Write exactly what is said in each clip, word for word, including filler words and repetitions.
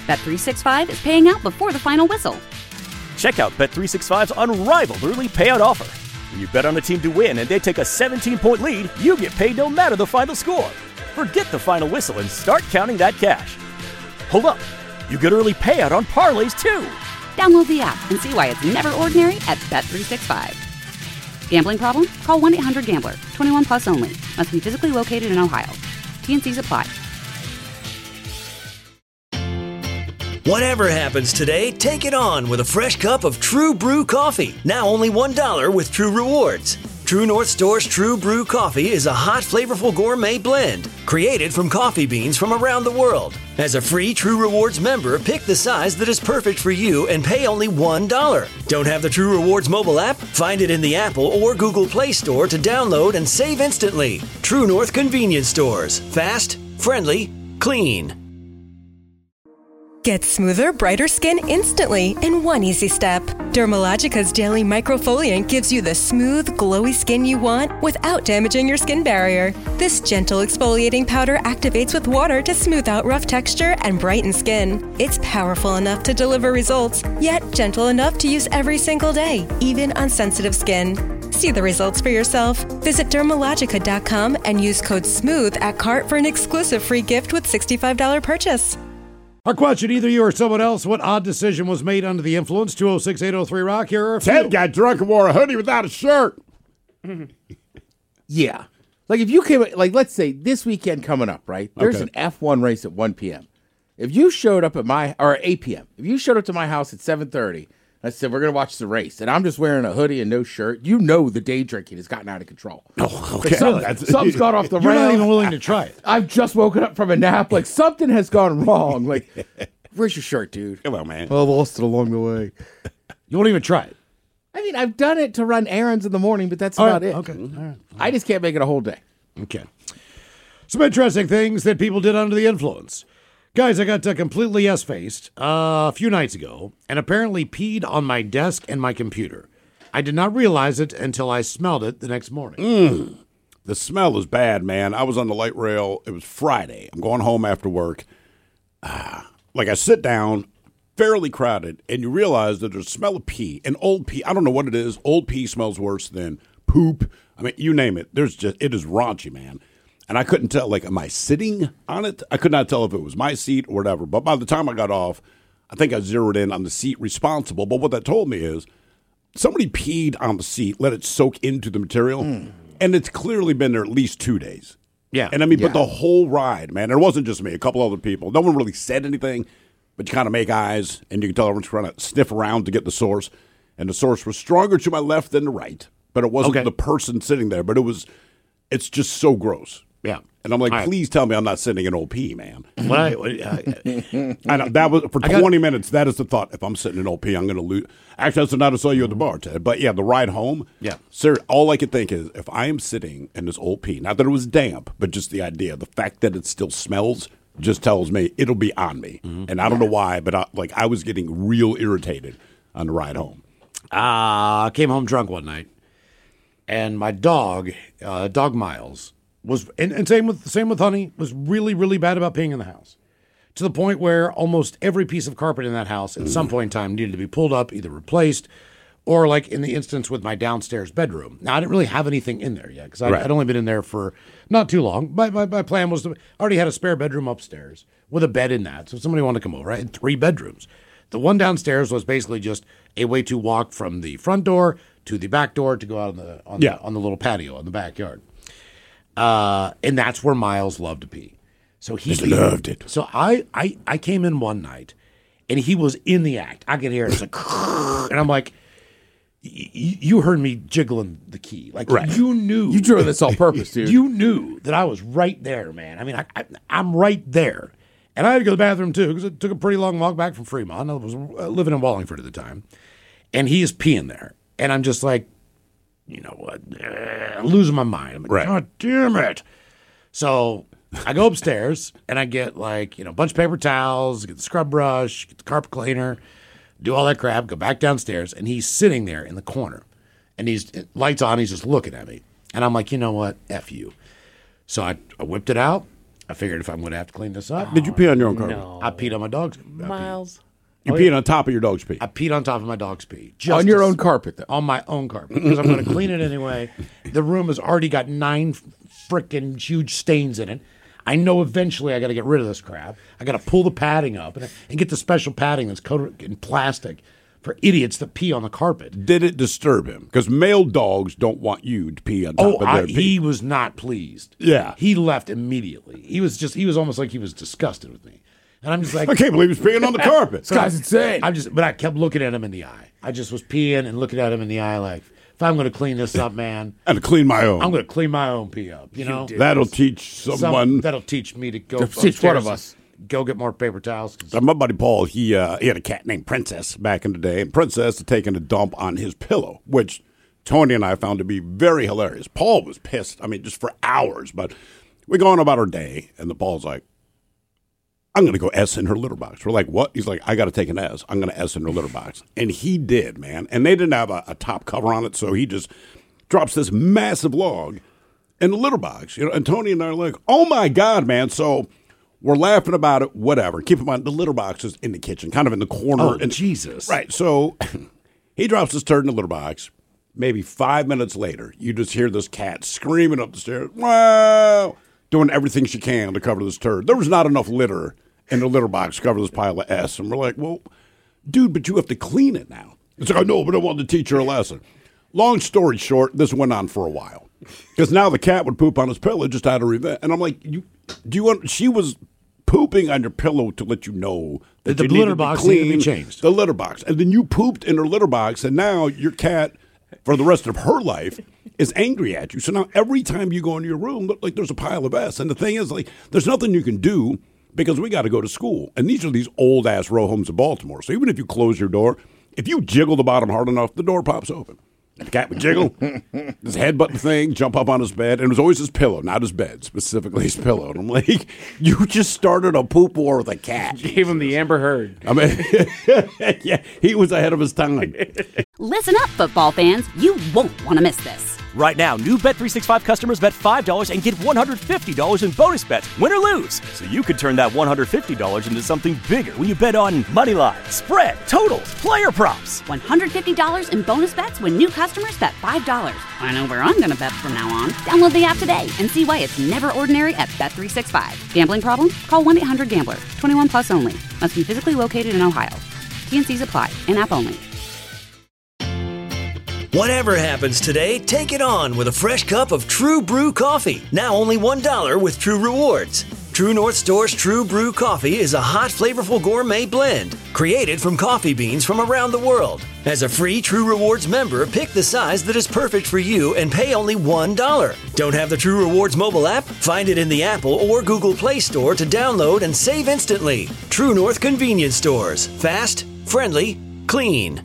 Bet three sixty-five is paying out before the final whistle. Check out Bet three sixty-five's unrivaled early payout offer. When you bet on a team to win and they take a seventeen-point lead, you get paid no matter the final score. Forget the final whistle and start counting that cash. Hold up. You get early payout on parlays, too. Download the app and see why it's never ordinary at Bet three sixty-five. Gambling problem? Call one eight hundred gambler. twenty-one plus only. Must be physically located in Ohio. T N Cs apply. Whatever happens today, take it on with a fresh cup of True Brew coffee. Now only one dollar with True Rewards. True North Store's True Brew coffee is a hot, flavorful gourmet blend created from coffee beans from around the world. As a free True Rewards member, pick the size that is perfect for you and pay only one dollar. Don't have the True Rewards mobile app? Find it in the Apple or Google Play Store to download and save instantly. True North Convenience Stores. Fast, friendly, clean. Get smoother, brighter skin instantly in one easy step. Dermalogica's Daily Microfoliant gives you the smooth, glowy skin you want without damaging your skin barrier. This gentle exfoliating powder activates with water to smooth out rough texture and brighten skin. It's powerful enough to deliver results, yet gentle enough to use every single day, even on sensitive skin. See the results for yourself. Visit Dermalogica dot com and use code SMOOTH at cart for an exclusive free gift with sixty-five dollars purchase. Our question, either you or someone else, what odd decision was made under the influence? two oh six, eight oh three, rock. Here are a few. Ted got drunk and wore a hoodie without a shirt. Yeah. Like if you came, like let's say this weekend coming up, right? There's Okay. an F one race at one p.m. If you showed up at my, or eight p.m., if you showed up to my house at seven thirty, I said, we're going to watch the race, and I'm just wearing a hoodie and no shirt, you know the day drinking has gotten out of control. Oh, Like, something, something's gone off the You're rails. not even willing to try it. I've just woken up from a nap. Like, something has gone wrong. Like, where's your shirt, dude? Come on, man. I lost it along the way. You won't even try it. I mean, I've done it to run errands in the morning, but that's All about right, it. Okay. All right. I just can't make it a whole day. Okay. Some interesting things that people did under the influence. Guys, I got uh, completely S-faced uh, a few nights ago and apparently peed on my desk and my computer. I did not realize it until I smelled it the next morning. Mm. The smell is bad, man. I was on the light rail. It was Friday. I'm going home after work. Ah, like I sit down, fairly crowded, and you realize that there's a smell of pee. And old pee, I don't know what it is. Old pee smells worse than poop. I mean, you name it. There's just, it is raunchy, man. And I couldn't tell, like, am I sitting on it? I could not tell if it was my seat or whatever. But by the time I got off, I think I zeroed in on the seat responsible. But what that told me is somebody peed on the seat, let it soak into the material, mm. and it's clearly been there at least two days. Yeah. And I mean, Yeah. but the whole ride, man, it wasn't just me, a couple other people. No one really said anything, but you kind of make eyes, and you can tell everyone's trying to sniff around to get the source. And the source was stronger to my left than the right. But it wasn't Okay. the person sitting there, but it was, it's just so gross. Yeah. And I'm like, All right. please tell me I'm not sitting in old pee, man. What I, what, uh, I know, that was for I got- twenty minutes. That is the thought. If I'm sitting in old pee, I'm going to lose. Actually, that's not I saw you at the bar, Ted. But yeah, the ride home. Yeah. Sir, all I could think is if I am sitting in this old pee, not that it was damp, but just the idea, the fact that it still smells just tells me it'll be on me. Mm-hmm. And I don't know why, but I, like I was getting real irritated on the ride home. I came home drunk one night, and my dog, uh, dog Miles, was and, and same with same with Honey, was really really bad about peeing in the house, to the point where almost every piece of carpet in that house at some point in time needed to be pulled up, either replaced, or like in the instance with my downstairs bedroom. Now I didn't really have anything in there yet because Right. I'd only been in there for not too long. My, my my plan was to I already had a spare bedroom upstairs with a bed in that, so if somebody wanted to come over, I had three bedrooms. The one downstairs was basically just a way to walk from the front door to the back door to go out on the on, Yeah. the, on the little patio in the backyard. Uh, and that's where Miles loved to pee. So he Just loved it. So I, I I came in one night, and he was in the act. I could hear it. It's like, and I'm like, y- y- you heard me jiggling the key. Like Right. you knew. You drew this on purpose, dude. You knew that I was right there, man. I mean, I, I, I'm right there. And I had to go to the bathroom, too, because it took a pretty long walk back from Fremont. I was uh, living in Wallingford at the time. And he is peeing there. And I'm just like, you know what, uh, losing my mind. I'm like, Right. God damn it. So I go upstairs, and I get, like, you know, a bunch of paper towels, get the scrub brush, get the carpet cleaner, do all that crap, go back downstairs, and he's sitting there in the corner. And he's, lights on, he's just looking at me. And I'm like, you know what, F you. So I, I whipped it out. I figured if I'm going to have to clean this up, Did you pee on your own carpet? No. I peed on my dog's. I peed, Miles. You peed on top of your dog's pee. I peed on top of my dog's pee. Just On your to- own carpet, though. On my own carpet because I'm going to clean it anyway. The room has already got nine freaking huge stains in it. I know eventually I got to get rid of this crap. I got to pull the padding up and, and get the special padding that's coated in plastic for idiots that pee on the carpet. Did it disturb him? Because male dogs don't want you to pee on top Oh, of I, their pee. he was not pleased. Yeah. He left immediately. He was just, he was almost like he was disgusted with me. And I'm just like, I can't believe he's peeing on the carpet. This guy's insane. I'm just, but I kept looking at him in the eye. I just was peeing and looking at him in the eye like, if I'm going to clean this up, man, And to clean my own. I'm going to clean my own pee up, you know? That'll teach Some- someone. that'll teach me to go That'll teach one upstairs of us. and Go get more paper towels. 'cause- Uh, My buddy Paul, he uh, he had a cat named Princess back in the day, and Princess had taken a dump on his pillow, which Tony and I found to be very hilarious. Paul was pissed, I mean, just for hours, but we go on about our day, and the Paul's like, I'm going to go S in her litter box. We're like, what? He's like, I got to take an S. I'm going to S in her litter box. And he did, man. And they didn't have a, a top cover on it, so he just drops this massive log in the litter box. You know, and Tony and I are like, oh, my God, man. So we're laughing about it, whatever. Keep in mind, the litter box is in the kitchen, kind of in the corner. Oh, and, Jesus. Right. So he drops his turd in the litter box. Maybe five minutes later, you just hear this cat screaming up the stairs, wow, doing everything she can to cover this turd. There was not enough litter in the litter box to cover this pile of S. And we're like, well, dude, but you have to clean it now. It's like, I know, but I wanted to teach her a lesson. Long story short, this went on for a while. Because now the cat would poop on his pillow just out of revenge. And I'm like, you, do you want, she was pooping on your pillow to let you know that The you litter needed box to needed to clean be changed. the litter box. And then you pooped in her litter box, and now your cat, for the rest of her life, is angry at you. So now every time you go into your room, look like there's a pile of S. And the thing is, like, there's nothing you can do because we got to go to school. And these are these old-ass row homes in Baltimore. So even if you close your door, if you jiggle the bottom hard enough, the door pops open. And the cat would jiggle, his headbutt thing, jump up on his bed, and it was always his pillow, not his bed, specifically his pillow. And I'm like, you just started a poop war with a cat. Gave him the Amber Heard. I mean, yeah, he was ahead of his time. Listen up, football fans. You won't want to miss this. Right now, new Bet three sixty-five customers bet five dollars and get one hundred fifty dollars in bonus bets, win or lose. So you could turn that one hundred fifty dollars into something bigger when you bet on money line, spread, totals, player props. one hundred fifty dollars in bonus bets when new customers bet five dollars. I know where I'm going to bet from now on. Download the app today and see why it's never ordinary at Bet three sixty-five. Gambling problem? Call one eight hundred gambler. twenty-one plus only. Must be physically located in Ohio. T N Cs apply. In-app only. Whatever happens today, take it on with a fresh cup of True Brew coffee. Now only one dollar with True Rewards. True North Store's True Brew coffee is a hot, flavorful gourmet blend created from coffee beans from around the world. As a free True Rewards member, pick the size that is perfect for you and pay only one dollar. Don't have the True Rewards mobile app? Find it in the Apple or Google Play Store to download and save instantly. True North Convenience Stores. Fast, friendly, clean.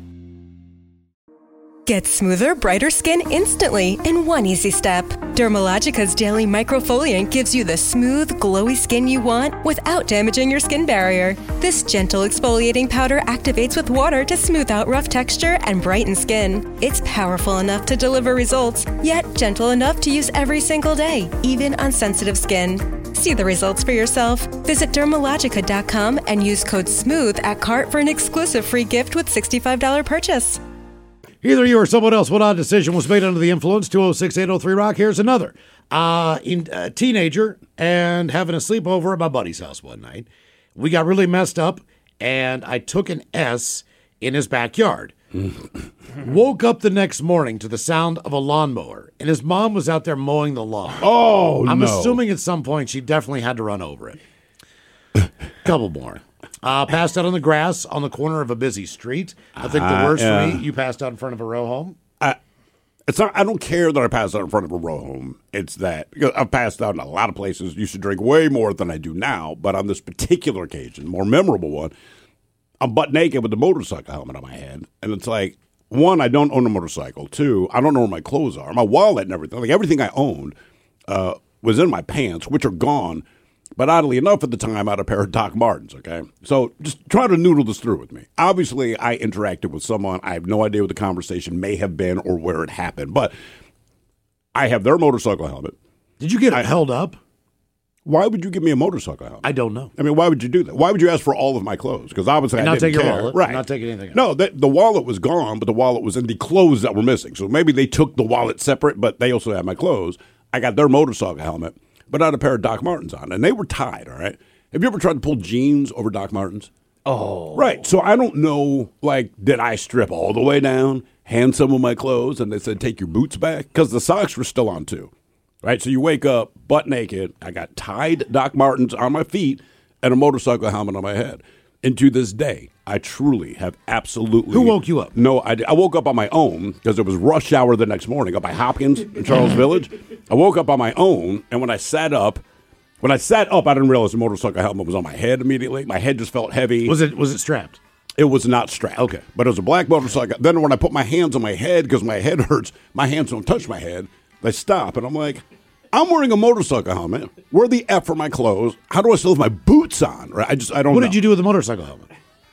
Get smoother, brighter skin instantly in one easy step. Dermalogica's Daily Microfoliant gives you the smooth, glowy skin you want without damaging your skin barrier. This gentle exfoliating powder activates with water to smooth out rough texture and brighten skin. It's powerful enough to deliver results, yet gentle enough to use every single day, even on sensitive skin. See the results for yourself. Visit Dermalogica dot com and use code SMOOTH at cart for an exclusive free gift with sixty-five dollars purchase. Either you or someone else, what odd decision was made under the influence? two oh six, eight oh three Rock. Here's another. Uh, in, a teenager and having a sleepover at my buddy's house one night. We got really messed up, and I took an S in his backyard. Woke up the next morning to the sound of a lawnmower, and his mom was out there mowing the lawn. Oh, I'm no. assuming at some point she definitely had to run over it. Couple more. Uh, passed out on the grass on the corner of a busy street. I think the Uh, worst yeah. for me, you passed out in front of a row home. I, it's not. I don't care that I passed out in front of a row home. It's that because I've passed out in a lot of places. Used to drink way more than I do now, but on this particular occasion, more memorable one, I'm butt naked with a motorcycle helmet on my head, and it's like, one, I don't own a motorcycle. Two, I don't know where my clothes are, my wallet and everything. Like everything I owned uh, was in my pants, which are gone. But oddly enough, at the time, I had a pair of Doc Martens, okay? So just try to noodle this through with me. Obviously, I interacted with someone. I have no idea what the conversation may have been or where it happened. But I have their motorcycle helmet. Did you get held up? Why would you give me a motorcycle helmet? I don't know. I mean, why would you do that? Why would you ask for all of my clothes? Because obviously And I not didn't take your care. wallet. Right. Not take anything else. No, the, the wallet was gone, but the wallet was in the clothes that were missing. So maybe they took the wallet separate, but they also had my clothes. I got their motorcycle helmet, but I had a pair of Doc Martens on, and they were tied, all right? Have you ever tried to pull jeans over Doc Martens? Oh. Right. So I don't know, like, did I strip all the way down, hand some of my clothes, and they said, take your boots back? Because the socks were still on, too. Right, so you wake up butt naked. I got tied Doc Martens on my feet and a motorcycle helmet on my head. And to this day, I truly have absolutely. Who woke you up? No, I, I woke up on my own because it was rush hour the next morning up by Hopkins in Charles Village. I woke up on my own, and when I sat up, when I sat up, I didn't realize the motorcycle helmet was on my head immediately. My head just felt heavy. Was it was it strapped? It was not strapped. Okay. But it was a black motorcycle. Then when I put my hands on my head because my head hurts, my hands don't touch my head. They stop, and I'm like, I'm wearing a motorcycle helmet. Where the F are my clothes? How do I still have my boots on? Right? I just, I don't What know. did you do with the motorcycle helmet?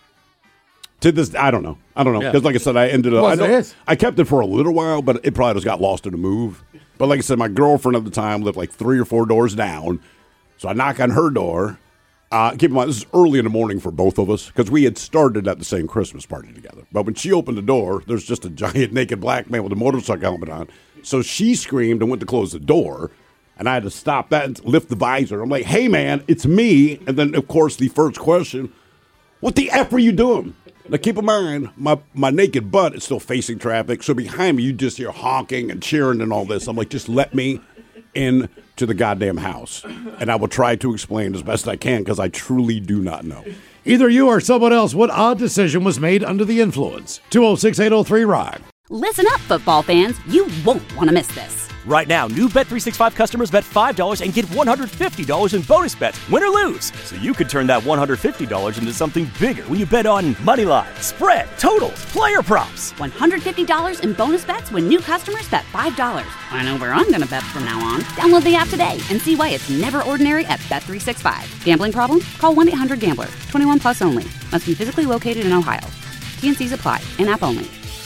To this, I don't know. I don't know. Yeah. Because like I said, I ended up, I, Wasn't don't- his. I kept it for a little while, but it probably just got lost in the move. But like I said, my girlfriend at the time lived like three or four doors down. So I knock on her door. Uh, keep in mind, this is early in the morning for both of us because we had started at the same Christmas party together. But when she opened the door, there's just a giant naked black man with a motorcycle helmet on. So she screamed and went to close the door. And I had to stop that and lift the visor. I'm like, hey, man, it's me. And then, of course, the first question, what the F are you doing? Now, keep in mind, my, my naked butt is still facing traffic. So behind me, you just hear honking and cheering and all this. I'm like, just let me in to the goddamn house. And I will try to explain as best I can because I truly do not know. Either you or someone else, what odd decision was made under the influence? two oh six, eight oh three, ROCK. Listen up, football fans. You won't want to miss this. Right now, new Bet three sixty-five customers bet five dollars and get one hundred fifty dollars in bonus bets, win or lose. So you could turn that one hundred fifty dollars into something bigger when you bet on money line, spread, totals, player props. one hundred fifty dollars in bonus bets when new customers bet five dollars. I know where I'm going to bet from now on. Download the app today and see why it's never ordinary at Bet three sixty-five. Gambling problem? Call one eight hundred gambler. twenty-one plus only. Must be physically located in Ohio. T and C's apply. In-app only.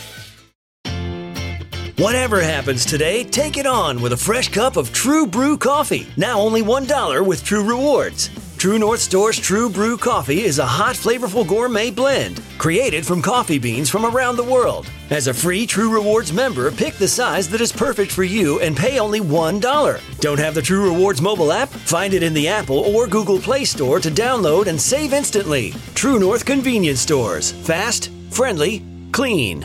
Whatever happens today, take it on with a fresh cup of True Brew coffee. Now only one dollar with True Rewards. True North Store's True Brew coffee is a hot, flavorful gourmet blend created from coffee beans from around the world. As a free True Rewards member, pick the size that is perfect for you and pay only one dollar. Don't have the True Rewards mobile app? Find it in the Apple or Google Play Store to download and save instantly. True North Convenience Stores. Fast, friendly, clean.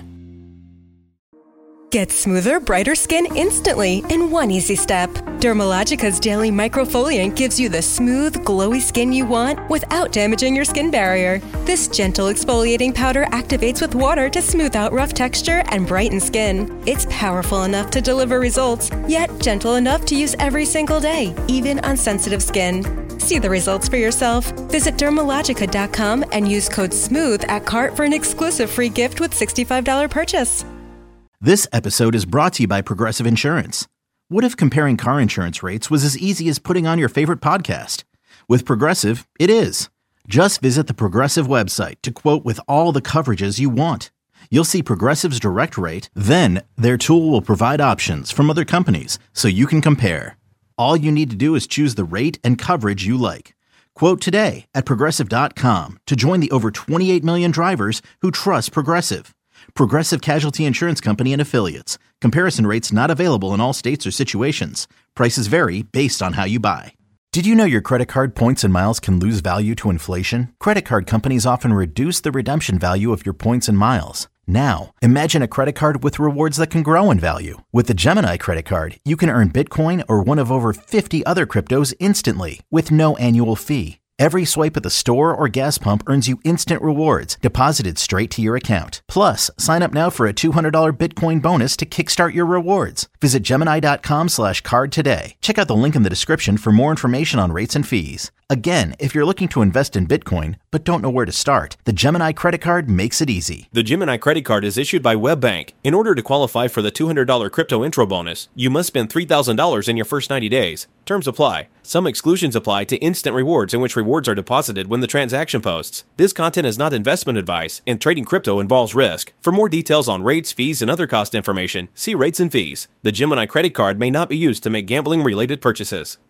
Get smoother, brighter skin instantly in one easy step. Dermalogica's Daily Microfoliant gives you the smooth, glowy skin you want without damaging your skin barrier. This gentle exfoliating powder activates with water to smooth out rough texture and brighten skin. It's powerful enough to deliver results, yet gentle enough to use every single day, even on sensitive skin. See the results for yourself. Visit Dermalogica dot com and use code SMOOTH at cart for an exclusive free gift with sixty-five dollars purchase. This episode is brought to you by Progressive Insurance. What if comparing car insurance rates was as easy as putting on your favorite podcast? With Progressive, it is. Just visit the Progressive website to quote with all the coverages you want. You'll see Progressive's direct rate, then their tool will provide options from other companies so you can compare. All you need to do is choose the rate and coverage you like. Quote today at Progressive dot com to join the over twenty-eight million drivers who trust Progressive. Progressive Casualty Insurance Company and Affiliates. Comparison rates not available in all states or situations. Prices vary based on how you buy. Did you know your credit card points and miles can lose value to inflation? Credit card companies often reduce the redemption value of your points and miles. Now, imagine a credit card with rewards that can grow in value. With the Gemini credit card, you can earn Bitcoin or one of over fifty other cryptos instantly with no annual fee. Every swipe at the store or gas pump earns you instant rewards deposited straight to your account. Plus, sign up now for a two hundred dollars Bitcoin bonus to kickstart your rewards. Visit Gemini dot com slash card today. Check out the link in the description for more information on rates and fees. Again, if you're looking to invest in Bitcoin but don't know where to start, the Gemini credit card makes it easy. The Gemini credit card is issued by WebBank. In order to qualify for the two hundred dollars crypto intro bonus, you must spend three thousand dollars in your first ninety days. Terms apply. Some exclusions apply to instant rewards in which rewards are deposited when the transaction posts. This content is not investment advice, and trading crypto involves risk. For more details on rates, fees, and other cost information, see rates and fees. The Gemini credit card may not be used to make gambling-related purchases.